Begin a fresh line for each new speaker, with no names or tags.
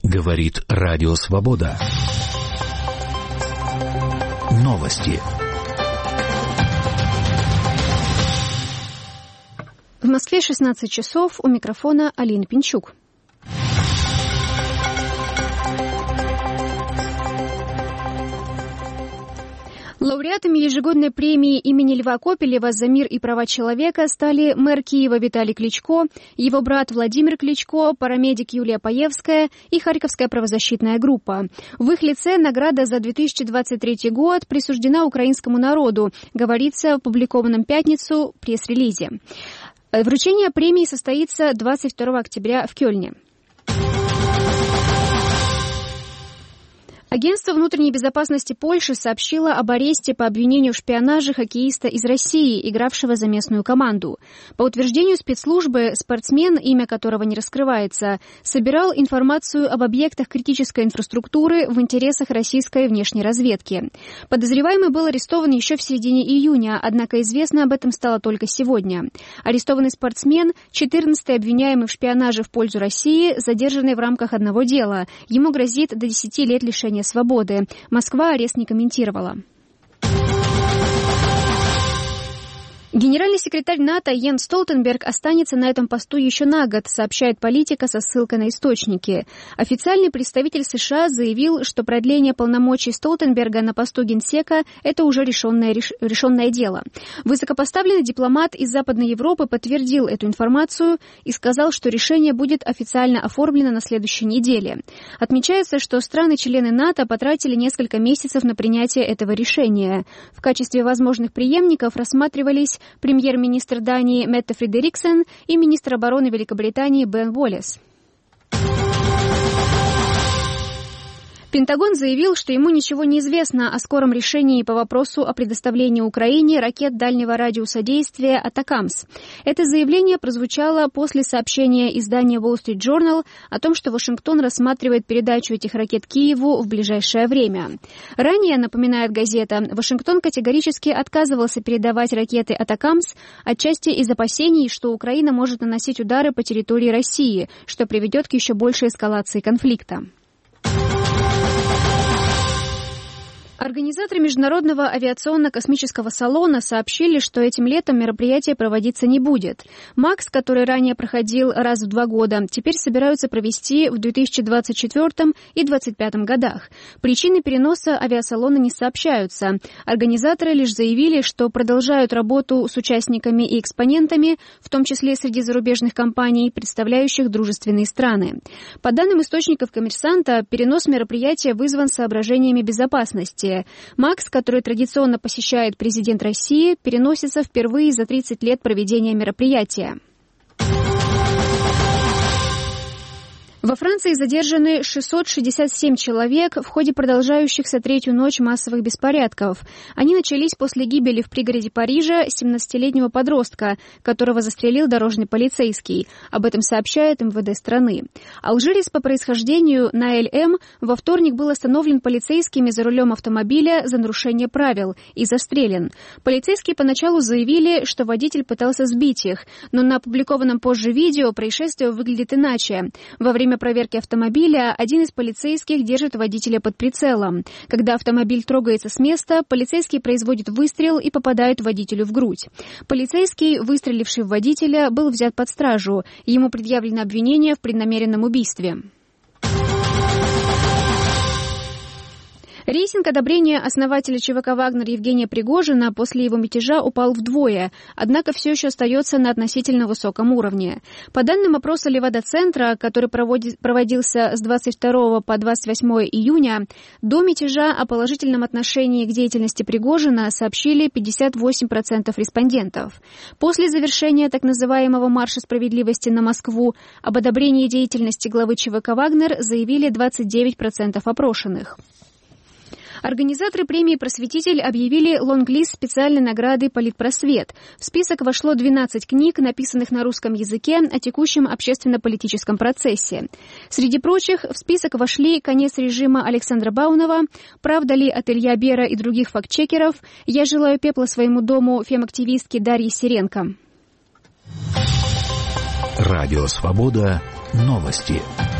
Говорит Радио Свобода. Новости.
В Москве 16 часов. У микрофона Алина Пинчук. Лауреатами ежегодной премии имени Льва Копелева за мир и права человека стали мэр Киева Виталий Кличко, его брат Владимир Кличко, парамедик Юлия Паевская и Харьковская правозащитная группа. В их лице награда за 2023 год присуждена украинскому народу, говорится в опубликованном в пятницу пресс-релизе. Вручение премии состоится 22 октября в Кёльне. Агентство внутренней безопасности Польши сообщило об аресте по обвинению в шпионаже хоккеиста из России, игравшего за местную команду. По утверждению спецслужбы, спортсмен, имя которого не раскрывается, собирал информацию об объектах критической инфраструктуры в интересах российской внешней разведки. Подозреваемый был арестован еще в середине июня, однако известно об этом стало только сегодня. Арестованный спортсмен, 14-й обвиняемый в шпионаже в пользу России, задержанный в рамках одного дела. Ему грозит до 10 лет лишения свободы. Москва арест не комментировала. Генеральный секретарь НАТО Йенс Столтенберг останется на этом посту еще на год, сообщает Политика со ссылкой на источники. Официальный представитель США заявил, что продление полномочий Столтенберга на посту генсека – это уже решенное дело. Высокопоставленный дипломат из Западной Европы подтвердил эту информацию и сказал, что решение будет официально оформлено на следующей неделе. Отмечается, что страны-члены НАТО потратили несколько месяцев на принятие этого решения. В качестве возможных преемников рассматривались премьер-министр Дании Метте Фредериксен и министр обороны Великобритании Бен Уоллес. Пентагон заявил, что ему ничего не известно о скором решении по вопросу о предоставлении Украине ракет дальнего радиуса действия «Атакамс». Это заявление прозвучало после сообщения издания Wall Street Journal о том, что Вашингтон рассматривает передачу этих ракет Киеву в ближайшее время. Ранее, напоминает газета, Вашингтон категорически отказывался передавать ракеты «Атакамс», отчасти из опасений, что Украина может наносить удары по территории России, что приведет к еще большей эскалации конфликта. Организаторы Международного авиационно-космического салона сообщили, что этим летом мероприятие проводиться не будет. МАКС, который ранее проходил раз в 2 года, теперь собираются провести в 2024 и 2025 годах. Причины переноса авиасалона не сообщаются. Организаторы лишь заявили, что продолжают работу с участниками и экспонентами, в том числе среди зарубежных компаний, представляющих дружественные страны. По данным источников «Коммерсанта», перенос мероприятия вызван соображениями безопасности. МАКС, который традиционно посещает президент России, переносится впервые за 30 лет проведения мероприятия. Во Франции задержаны 667 человек в ходе продолжающихся 3-ю ночь массовых беспорядков. Они начались после гибели в пригороде Парижа 17-летнего подростка, которого застрелил дорожный полицейский. Об этом сообщает МВД страны. Алжирец по происхождению Наэль М. во вторник был остановлен полицейскими за рулем автомобиля за нарушение правил и застрелен. Полицейские поначалу заявили, что водитель пытался сбить их, но на опубликованном позже видео происшествие выглядит иначе. Во время проверки автомобиля один из полицейских держит водителя под прицелом. Когда автомобиль трогается с места, полицейский производит выстрел и попадает водителю в грудь. Полицейский, выстреливший в водителя, был взят под стражу. Ему предъявлено обвинение в преднамеренном убийстве. Рейтинг одобрения основателя ЧВК «Вагнер» Евгения Пригожина после его мятежа упал вдвое, однако все еще остается на относительно высоком уровне. По данным опроса Левада-центра, который проводился с 22 по 28 июня, до мятежа о положительном отношении к деятельности Пригожина сообщили 58% респондентов. После завершения так называемого «Марша справедливости» на Москву об одобрении деятельности главы ЧВК «Вагнер» заявили 29% опрошенных. Организаторы премии «Просветитель» объявили лонг-лист специальной награды «Политпросвет». В список вошло 12 книг, написанных на русском языке, о текущем общественно-политическом процессе. Среди прочих в список вошли «Конец режима» Александра Баунова, «Правда ли от Илья Бера и других фактчекеров», «Я желаю пепла своему дому» фем-активистки Дарьи Сиренко.
Радио «Свобода». Новости.